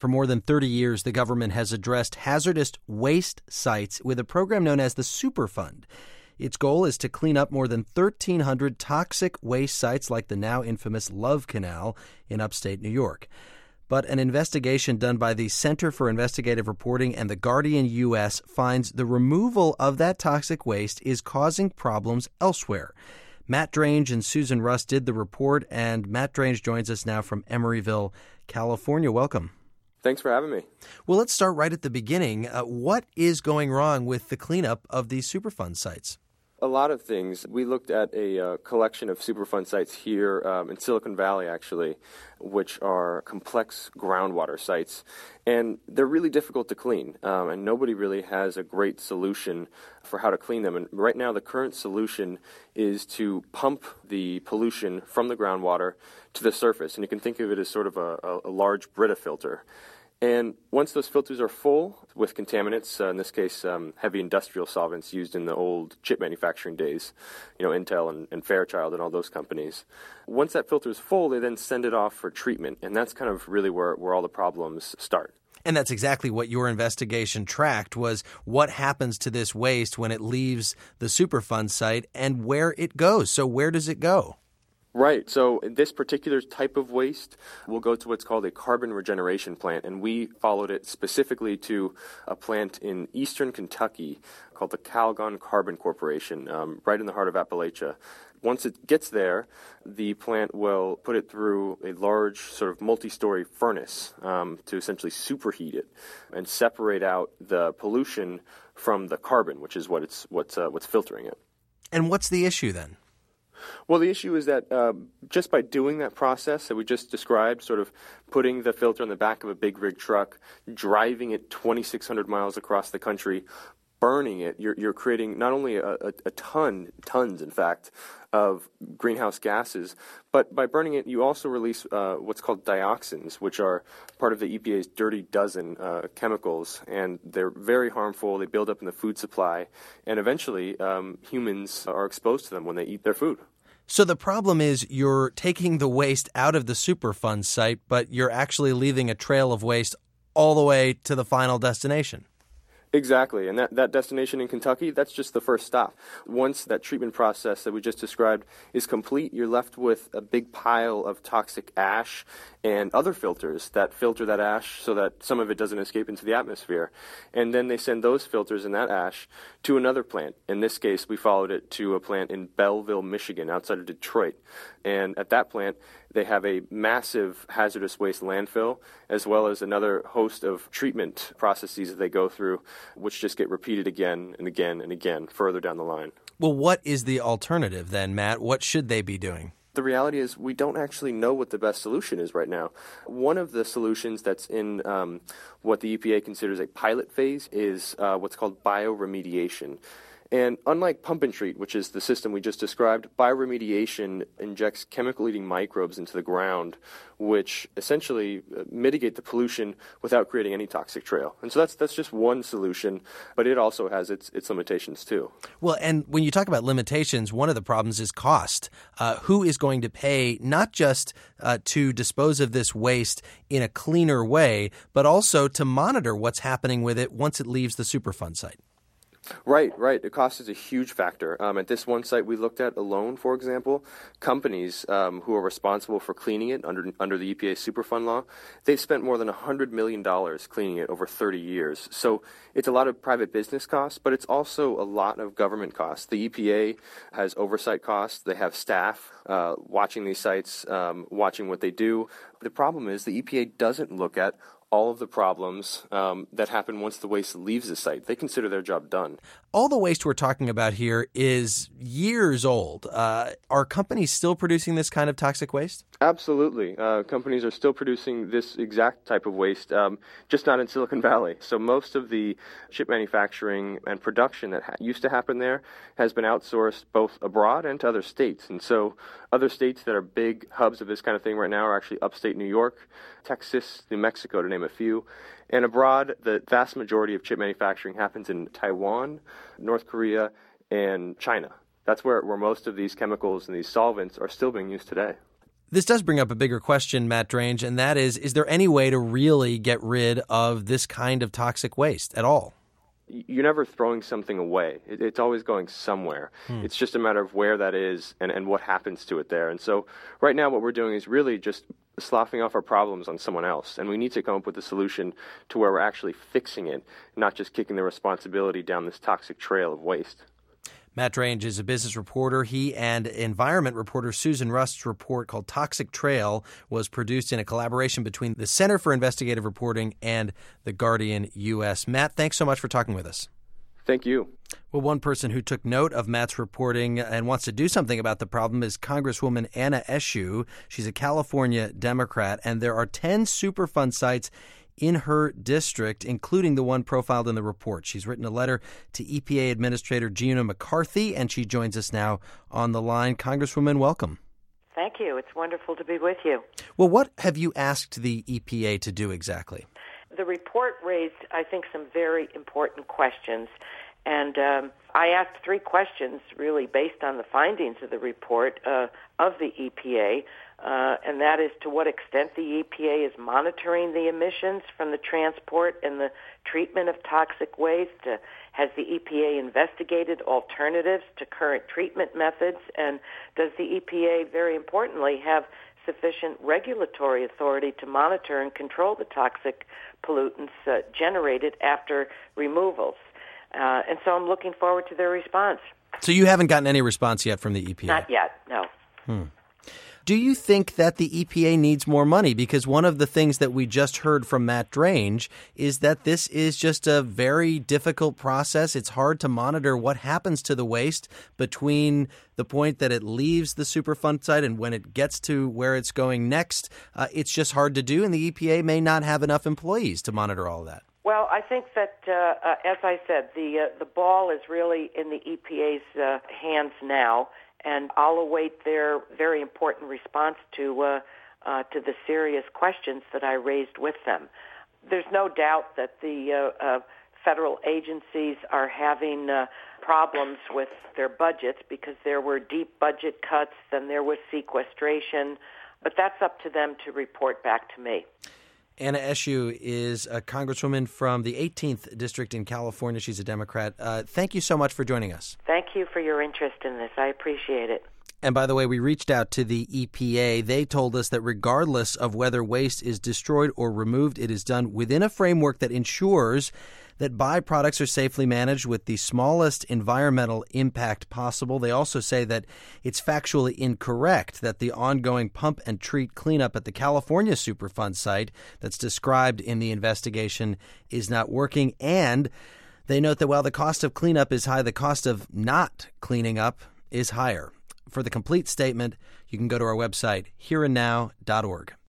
For more than 30 years, the government has addressed hazardous waste sites with a program known as the Superfund. Its goal is to clean up more than 1,300 toxic waste sites like the now infamous Love Canal in upstate New York. But an investigation done by the Center for Investigative Reporting and the Guardian U.S. finds the removal of that toxic waste is causing problems elsewhere. Matt Drange and Susan Russ did the report, and Matt Drange joins us now from Emeryville, California. Welcome. Thanks for having me. Well, let's start right at the beginning. What is going wrong with the cleanup of these Superfund sites? A lot of things. We looked at a collection of Superfund sites here in Silicon Valley, actually, which are complex groundwater sites. And they're really difficult to clean, and nobody really has a great solution for how to clean them. And right now, the current solution is to pump the pollution from the groundwater to the surface. And you can think of it as sort of a large Brita filter. And once those filters are full with contaminants, in this case, heavy industrial solvents used in the old chip manufacturing days, Intel and Fairchild and all those companies, once that filter is full, they then send it off for treatment. And that's kind of really where all the problems start. And that's exactly what your investigation tracked, was what happens to this waste when it leaves the Superfund site and where it goes. So where does it go? Right. So this particular type of waste will go to what's called a carbon regeneration plant, and we followed it specifically to a plant in eastern Kentucky called the Calgon Carbon Corporation, right in the heart of Appalachia. Once it gets there, the plant will put it through a large sort of multi-story furnace to essentially superheat it and separate out the pollution from the carbon, which is what's filtering it. And what's the issue then? Well, the issue is that just by doing that process that we just described, sort of putting the filter on the back of a big rig truck, driving it 2,600 miles across the country, burning it, you're creating not only tons, in fact, of greenhouse gases, but by burning it, you also release what's called dioxins, which are part of the EPA's dirty dozen chemicals, and they're very harmful. They build up in the food supply, and eventually humans are exposed to them when they eat their food. So the problem is you're taking the waste out of the Superfund site, but you're actually leaving a trail of waste all the way to the final destination. Exactly, and that destination in Kentucky, that's just the first stop. Once that treatment process that we just described is complete, you're left with a big pile of toxic ash and other filters that filter that ash so that some of it doesn't escape into the atmosphere. And then they send those filters and that ash to another plant. In this case, we followed it to a plant in Belleville, Michigan, outside of Detroit. And at that plant, they have a massive hazardous waste landfill, as well as another host of treatment processes that they go through, which just get repeated again and again and again further down the line. Well, what is the alternative then, Matt? What should they be doing? The reality is we don't actually know what the best solution is right now. One of the solutions that's in what the EPA considers a pilot phase is what's called bioremediation. And unlike pump and treat, which is the system we just described, bioremediation injects chemical-eating microbes into the ground, which essentially mitigate the pollution without creating any toxic trail. And so that's just one solution, but it also has its limitations too. Well, and when you talk about limitations, one of the problems is cost. Who is going to pay not just to dispose of this waste in a cleaner way, but also to monitor what's happening with it once it leaves the Superfund site? Right. The cost is a huge factor. At this one site we looked at alone, for example, companies who are responsible for cleaning it under the EPA Superfund law, they've spent more than $100 million cleaning it over 30 years. So it's a lot of private business costs, but it's also a lot of government costs. The EPA has oversight costs. They have staff watching these sites, watching what they do. The problem is the EPA doesn't look at all of the problems that happen once the waste leaves the site. They consider their job done. All the waste we're talking about here is years old. Are companies still producing this kind of toxic waste? Absolutely. Companies are still producing this exact type of waste, just not in Silicon Valley. So most of the chip manufacturing and production that used to happen there has been outsourced both abroad and to other states. And so other states that are big hubs of this kind of thing right now are actually upstate New York, Texas, New Mexico, to name a few. And abroad, the vast majority of chip manufacturing happens in Taiwan, North Korea, and China. That's where most of these chemicals and these solvents are still being used today. This does bring up a bigger question, Matt Drange, and that is there any way to really get rid of this kind of toxic waste at all? You're never throwing something away. It's always going somewhere. It's just a matter of where that is and what happens to it there. And so right now what we're doing is really just sloughing off our problems on someone else. And we need to come up with a solution to where we're actually fixing it, not just kicking the responsibility down this toxic trail of waste. Matt Drange is a business reporter. He and environment reporter Susan Rust's report called Toxic Trail was produced in a collaboration between the Center for Investigative Reporting and The Guardian U.S. Matt, thanks so much for talking with us. Thank you. Well, one person who took note of Matt's reporting and wants to do something about the problem is Congresswoman Anna Eshoo. She's a California Democrat, and there are 10 Superfund sites in her district, including the one profiled in the report. She's written a letter to EPA Administrator Gina McCarthy, and she joins us now on the line. Congresswoman, welcome. Thank you. It's wonderful to be with you. Well, what have you asked the EPA to do exactly? The report raised, I think, some very important questions. And I asked 3 questions, really, based on the findings of the report of the EPA, and that is to what extent the EPA is monitoring the emissions from the transport and the treatment of toxic waste. Has the EPA investigated alternatives to current treatment methods? And does the EPA, very importantly, have sufficient regulatory authority to monitor and control the toxic pollutants generated after removals? And so I'm looking forward to their response. So you haven't gotten any response yet from the EPA? Not yet, no. Do you think that the EPA needs more money? Because one of the things that we just heard from Matt Drange is that this is just a very difficult process. It's hard to monitor what happens to the waste between the point that it leaves the Superfund site and when it gets to where it's going next. It's just hard to do, and the EPA may not have enough employees to monitor all of that. Well, I think that, as I said, the ball is really in the EPA's hands now, and I'll await their very important response to the serious questions that I raised with them. There's no doubt that the federal agencies are having problems with their budgets because there were deep budget cuts and there was sequestration, but that's up to them to report back to me. Anna Eshoo is a congresswoman from the 18th District in California. She's a Democrat. Thank you so much for joining us. Thank you for your interest in this. I appreciate it. And by the way, we reached out to the EPA. They told us that regardless of whether waste is destroyed or removed, it is done within a framework that ensures that byproducts are safely managed with the smallest environmental impact possible. They also say that it's factually incorrect that the ongoing pump and treat cleanup at the California Superfund site that's described in the investigation is not working. And they note that while the cost of cleanup is high, the cost of not cleaning up is higher. For the complete statement, you can go to our website, hereandnow.org.